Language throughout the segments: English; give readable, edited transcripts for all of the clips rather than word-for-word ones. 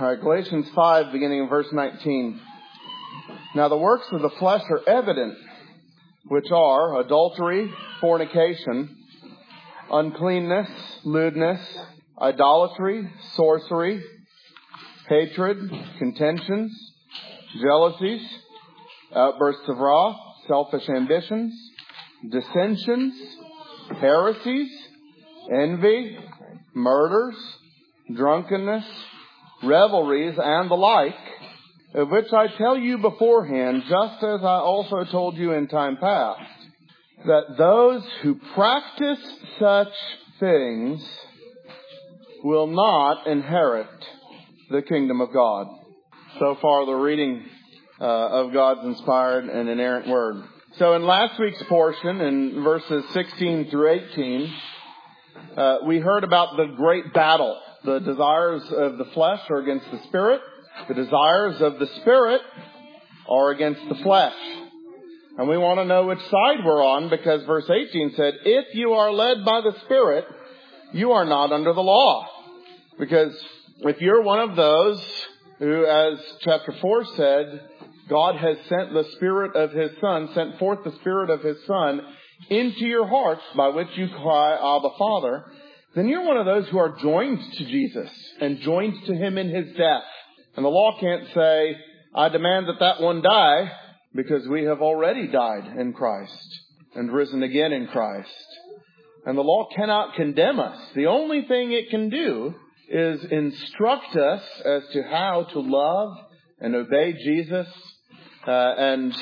All right, Galatians 5, beginning in verse 19. Now the works of the flesh are evident, which are adultery, fornication, uncleanness, lewdness, idolatry, sorcery, hatred, contentions, jealousies, outbursts of wrath, selfish ambitions, dissensions, heresies, envy, murders, drunkenness, revelries, and the like, of which I tell you beforehand, just as I also told you in time past, that those who practice such things will not inherit the kingdom of God. So far, the reading of God's inspired and inerrant word. So in last week's portion, in verses 16 through 18, we heard about the great battle. The desires of the flesh are against the Spirit. The desires of the Spirit are against the flesh. And we want to know which side we're on, because verse 18 said, if you are led by the Spirit, you are not under the law. Because if you're one of those who, as chapter 4 said, God has sent the Spirit of His Son, sent forth the Spirit of His Son into your hearts, by which you cry, Abba, Father, then you're one of those who are joined to Jesus and joined to Him in His death. And the law can't say, I demand that one die, because we have already died in Christ and risen again in Christ. And the law cannot condemn us. The only thing it can do is instruct us as to how to love and obey Jesus, and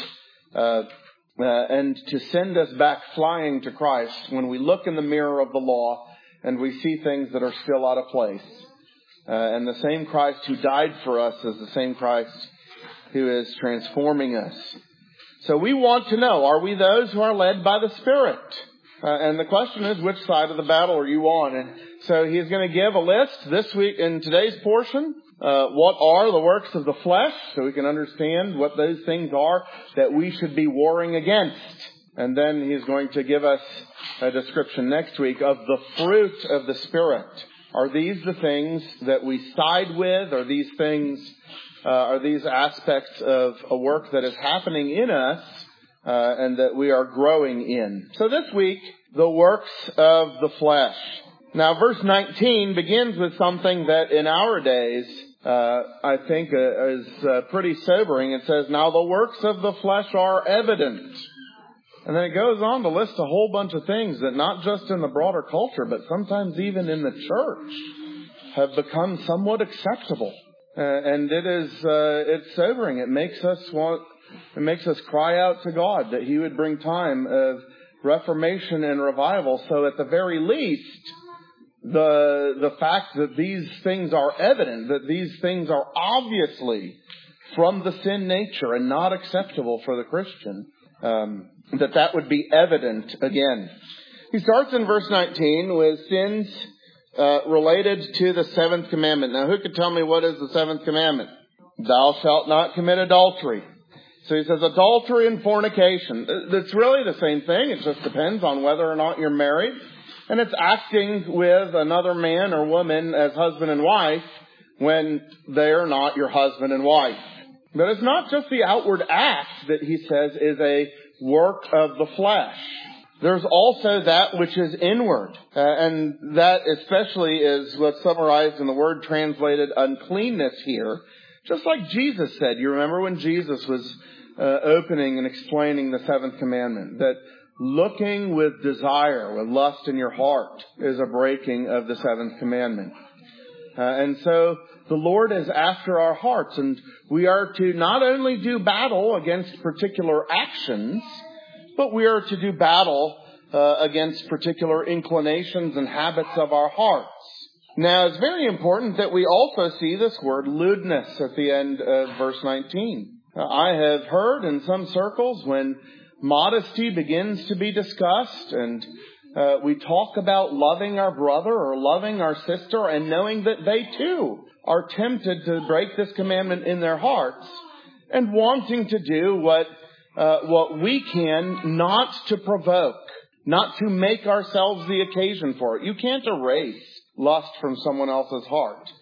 to send us back flying to Christ when we look in the mirror of the law and we see things that are still out of place. And the same Christ who died for us is the same Christ who is transforming us. So we want to know, are we those who are led by the Spirit? And the question is, which side of the battle are you on? And so he's going to give a list this week in today's portion. What are the works of the flesh, so we can understand what those things are that we should be warring against. And then he's going to give us a description next week of the fruit of the Spirit. Are these the things that we side with? Are these things, are these aspects of a work that is happening in us, and that we are growing in? So this week, the works of the flesh. Now, verse 19 begins with something that in our days, I think is pretty sobering. It says, now the works of the flesh are evident. And then it goes on to list a whole bunch of things that not just in the broader culture, but sometimes even in the church, have become somewhat acceptable. And it's sobering. It makes us cry out to God that He would bring time of reformation and revival. So at the very least, the fact that these things are evident, that these things are obviously from the sin nature and not acceptable for the Christian, that would be evident again. He starts in verse 19 with sins related to the seventh commandment. Now, who could tell me what is the seventh commandment? Thou shalt not commit adultery. So he says adultery and fornication. It's really the same thing. It just depends on whether or not you're married. And it's acting with another man or woman as husband and wife when they are not your husband and wife. But it's not just the outward act that he says is a work of the flesh. There's also that which is inward. And that especially is what's summarized in the word translated uncleanness here. Just like Jesus said. You remember when Jesus was opening and explaining the seventh commandment, that looking with desire, with lust in your heart, is a breaking of the seventh commandment. And so the Lord is after our hearts, and we are to not only do battle against particular actions, but we are to do battle against particular inclinations and habits of our hearts. Now, it's very important that we also see this word lewdness at the end of verse 19. I have heard in some circles when modesty begins to be discussed and we talk about loving our brother or loving our sister and knowing that they too are tempted to break this commandment in their hearts and wanting to do what we can not to provoke, not to make ourselves the occasion for it. You can't erase lust from someone else's heart.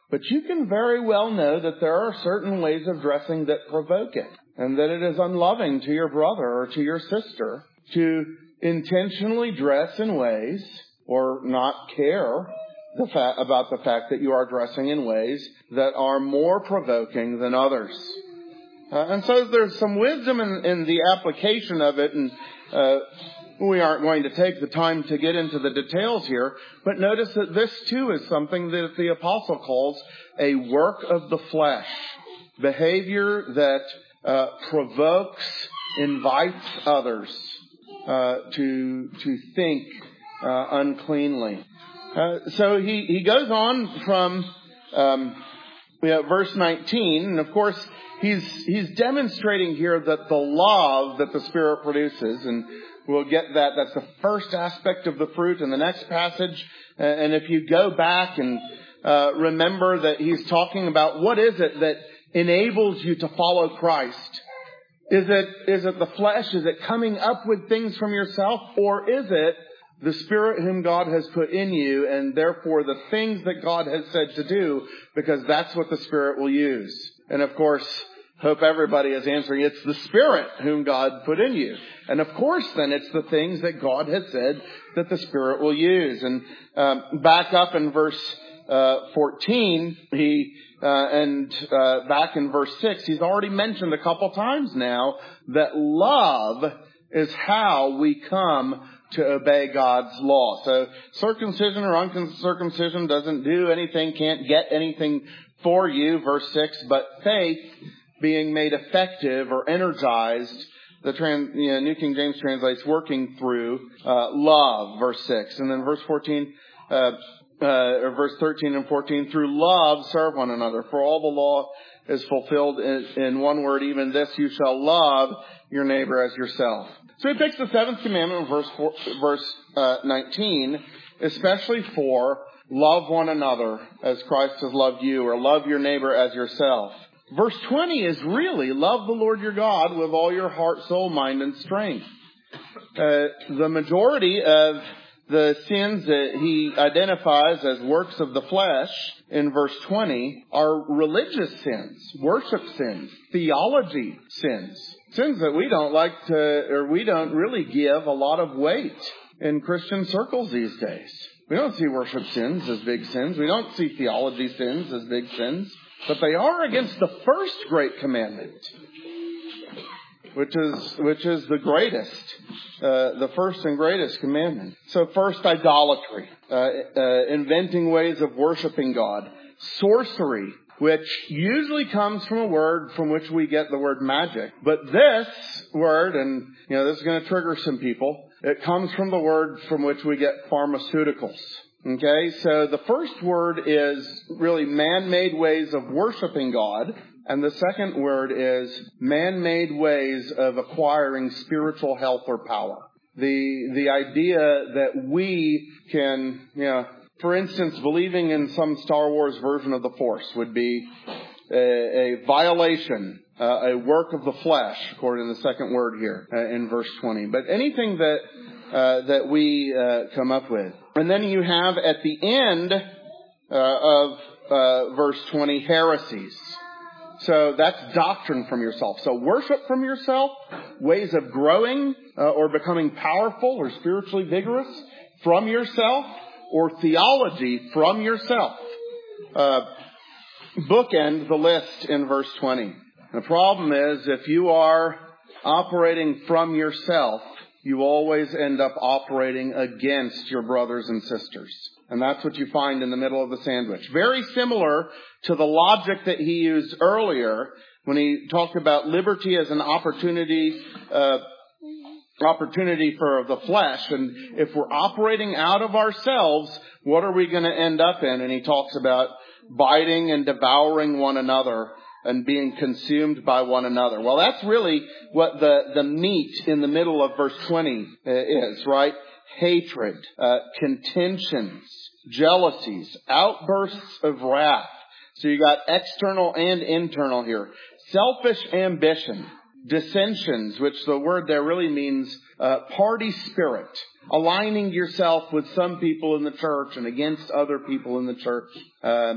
But you can very well know that there are certain ways of dressing that provoke it, and that it is unloving to your brother or to your sister to intentionally dress in ways or not care about the fact that you are dressing in ways that are more provoking than others. And so there's some wisdom in the application of it, and we aren't going to take the time to get into the details here, but notice that this too is something that the apostle calls a work of the flesh. Behavior that provokes, invites others to think uncleanly. So he goes on from verse 19, and of course he's demonstrating here that the love that the Spirit produces, and we'll get that. That's the first aspect of the fruit in the next passage. And if you go back and remember that he's talking about what is it that enables you to follow Christ. Is it the flesh? Is it coming up with things from yourself? Or is it the Spirit whom God has put in you, and therefore the things that God has said to do, because that's what the Spirit will use? And of course, hope everybody is answering, it's the Spirit whom God put in you. And of course, then it's the things that God has said that the Spirit will use. And back up in verse 14, back in verse 6, he's already mentioned a couple times now that love is how we come to obey God's law. So circumcision or uncircumcision doesn't do anything, can't get anything for you, verse 6, but faith being made effective or energized, the New King James translates working through love, verse 6. And then verse 14, or verse 13 and 14, through love serve one another. For all the law is fulfilled in one word, even this, you shall love your neighbor as yourself. So he picks the seventh commandment, verse 19, especially for love one another as Christ has loved you, or love your neighbor as yourself. Verse 20 is really love the Lord your God with all your heart, soul, mind, and strength. The majority of the sins that he identifies as works of the flesh in verse 20 are religious sins, worship sins, theology sins. Sins that we don't like to, or we don't really give a lot of weight in Christian circles these days. We don't see worship sins as big sins. We don't see theology sins as big sins. But they are against the first great commandment, which is the greatest, the first and greatest commandment. So first, idolatry, inventing ways of worshiping God. Sorcery, which usually comes from a word from which we get the word magic. But this word, and this is going to trigger some people, it comes from the word from which we get pharmaceuticals. Okay, so the first word is really man-made ways of worshiping God, and the second word is man-made ways of acquiring spiritual health or power. The idea that we can, for instance, believing in some Star Wars version of the Force would be a violation, a work of the flesh, according to the second word here in verse 20. But anything that we come up with. And then you have at the end of verse 20, heresies. So that's doctrine from yourself. So worship from yourself, ways of growing or becoming powerful or spiritually vigorous from yourself, or theology from yourself. Bookend the list in verse 20. The problem is if you are operating from yourself, you always end up operating against your brothers and sisters. And that's what you find in the middle of the sandwich. Very similar to the logic that he used earlier when he talked about liberty as an opportunity for the flesh. And if we're operating out of ourselves, what are we going to end up in? And he talks about biting and devouring one another and being consumed by one another. Well, that's really what the meat in the middle of verse 20 is, right? Hatred, contentions, jealousies, outbursts of wrath. So you got external and internal here. Selfish ambition, dissensions, which the word there really means party spirit, aligning yourself with some people in the church and against other people in the church.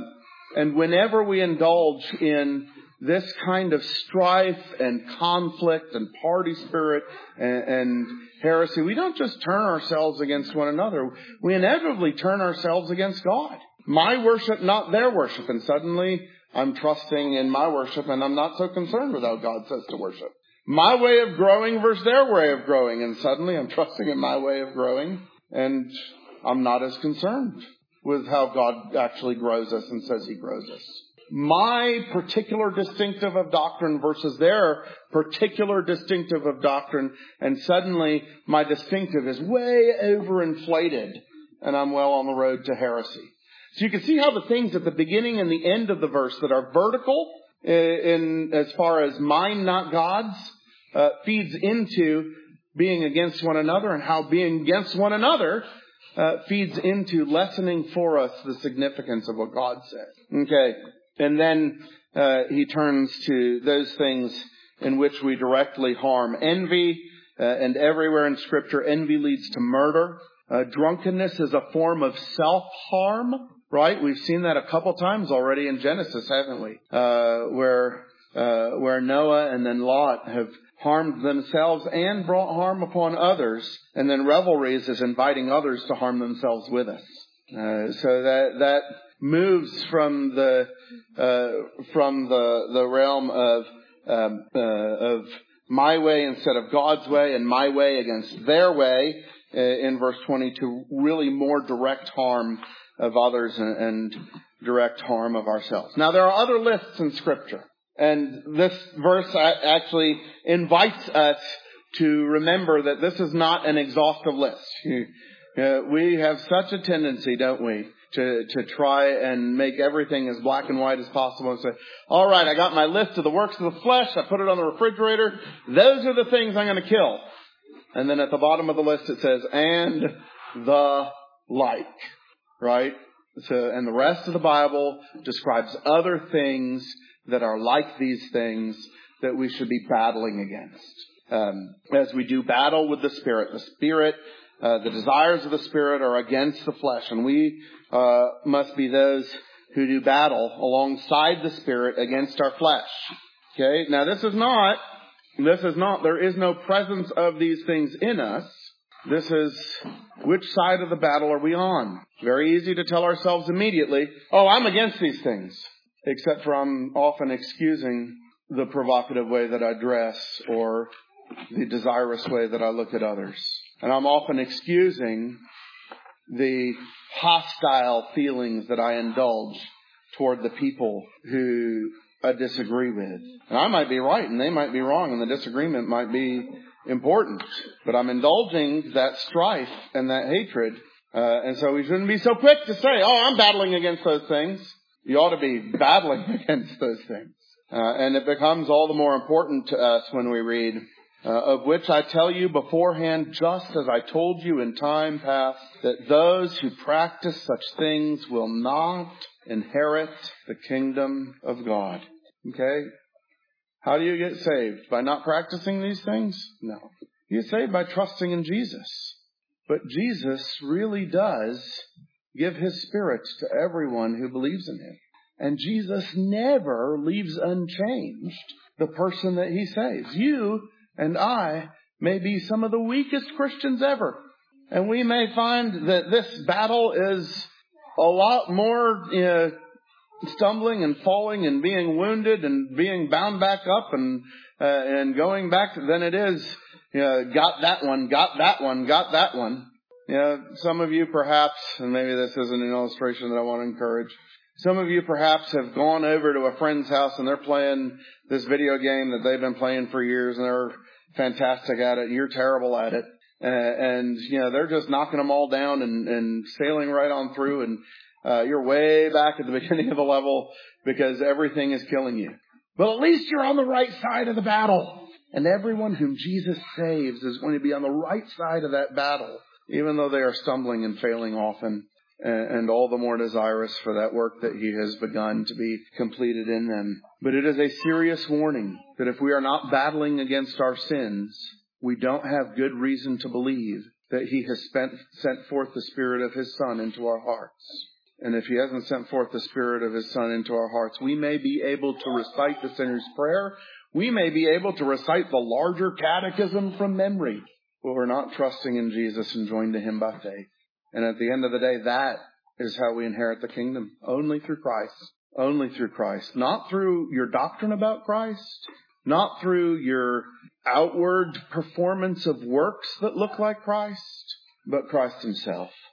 And whenever we indulge in this kind of strife and conflict and party spirit and heresy, we don't just turn ourselves against one another. We inevitably turn ourselves against God. My worship, not their worship. And suddenly I'm trusting in my worship and I'm not so concerned with how God says to worship. My way of growing versus their way of growing. And suddenly I'm trusting in my way of growing and I'm not as concerned with how God actually grows us and says He grows us. My particular distinctive of doctrine versus their particular distinctive of doctrine, and suddenly my distinctive is way overinflated, and I'm well on the road to heresy. So you can see how the things at the beginning and the end of the verse that are vertical in as far as mine, not God's, feeds into being against one another, and how being against one another feeds into lessening for us the significance of what God said. Okay. And then he turns to those things in which we directly harm. Envy, and everywhere in Scripture, envy leads to murder. Drunkenness is a form of self-harm, right? We've seen that a couple times already in Genesis, haven't we? Where Noah and then Lot have harmed themselves and brought harm upon others. And then revelries is inviting others to harm themselves with us. So that moves from the realm of my way instead of God's way, and my way against their way in verse 20 to really more direct harm of others and direct harm of ourselves. Now there are other lists in Scripture, and this verse actually invites us to remember that this is not an exhaustive list. We have such a tendency, don't we, to try and make everything as black and white as possible and say, all right, I got my list of the works of the flesh. I put it on the refrigerator. Those are the things I'm going to kill. And then at the bottom of the list it says, and the like, right? So, and the rest of the Bible describes other things that are like these things that we should be battling against. As we do battle with the Spirit, the desires of the Spirit are against the flesh, and we must be those who do battle alongside the Spirit against our flesh. Okay? Now there is no presence of these things in us. This is, which side of the battle are we on? Very easy to tell ourselves immediately, oh, I'm against these things. Except for I'm often excusing the provocative way that I dress or the desirous way that I look at others. And I'm often excusing the hostile feelings that I indulge toward the people who I disagree with. And I might be right and they might be wrong and the disagreement might be important. But I'm indulging that strife and that hatred. And so we shouldn't be so quick to say, oh, I'm battling against those things. You ought to be battling against those things. And it becomes all the more important to us when we read, of which I tell you beforehand, just as I told you in time past, that those who practice such things will not inherit the kingdom of God. Okay? How do you get saved? By not practicing these things? No. You get saved by trusting in Jesus. But Jesus really does give His Spirit to everyone who believes in Him. And Jesus never leaves unchanged the person that He saves. You and I may be some of the weakest Christians ever. And we may find that this battle is a lot more stumbling and falling and being wounded and being bound back up and going back than it is, got that one, got that one, got that one. Some of you perhaps, and maybe this isn't an illustration that I want to encourage, some of you perhaps have gone over to a friend's house and they're playing this video game that they've been playing for years and they're fantastic at it and you're terrible at it. And they're just knocking them all down and sailing right on through and you're way back at the beginning of the level because everything is killing you. But at least you're on the right side of the battle. And everyone whom Jesus saves is going to be on the right side of that battle, even though they are stumbling and failing often. And all the more desirous for that work that He has begun to be completed in them. But it is a serious warning that if we are not battling against our sins, we don't have good reason to believe that He has sent forth the Spirit of His Son into our hearts. And if He hasn't sent forth the Spirit of His Son into our hearts, we may be able to recite the sinner's prayer. We may be able to recite the larger catechism from memory, but we're not trusting in Jesus and joined to Him by faith. And at the end of the day, that is how we inherit the kingdom. Only through Christ. Only through Christ. Not through your doctrine about Christ. Not through your outward performance of works that look like Christ, but Christ Himself.